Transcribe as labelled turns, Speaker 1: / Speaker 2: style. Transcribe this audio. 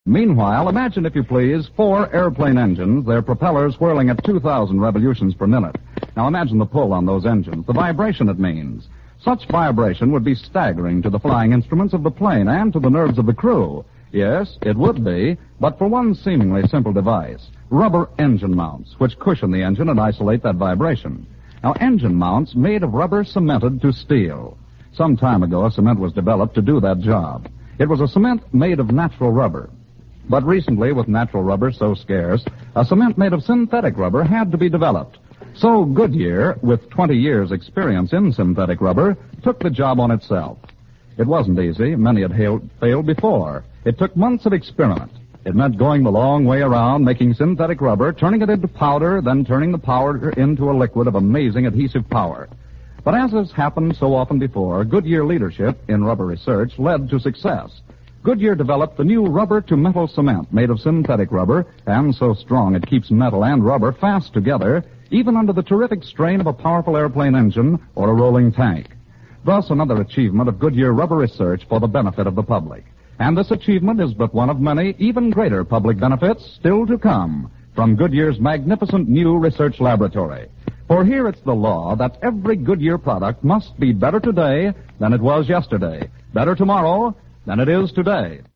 Speaker 1: Meanwhile, imagine, if you please, 4 airplane engines, their propellers whirling at 2,000 revolutions per minute. Now imagine the pull on those engines, the vibration it means. Such vibration would be staggering to the flying instruments of the plane and to the nerves of the crew. Yes, it would be, but for one seemingly simple device, rubber engine mounts, which cushion the engine and isolate that vibration. Now, engine mounts made of rubber cemented to steel. Some time ago, a cement was developed to do that job. It was a cement made of natural rubber. But recently, with natural rubber so scarce, a cement made of synthetic rubber had to be developed. So Goodyear, with 20 years' experience in synthetic rubber, took the job on itself. It wasn't easy. Many had failed before. It took months of experiment. It meant going the long way around, making synthetic rubber, turning it into powder, then turning the powder into a liquid of amazing adhesive power. But as has happened so often before, Goodyear leadership in rubber research led to success. Goodyear developed the new rubber-to-metal cement made of synthetic rubber, and so strong it keeps metal and rubber fast together, even under the terrific strain of a powerful airplane engine or a rolling tank. Thus, another achievement of Goodyear rubber research for the benefit of the public. And this achievement is but one of many even greater public benefits still to come from Goodyear's magnificent new research laboratory. For here it's the law that every Goodyear product must be better today than it was yesterday, better tomorrow than it is today.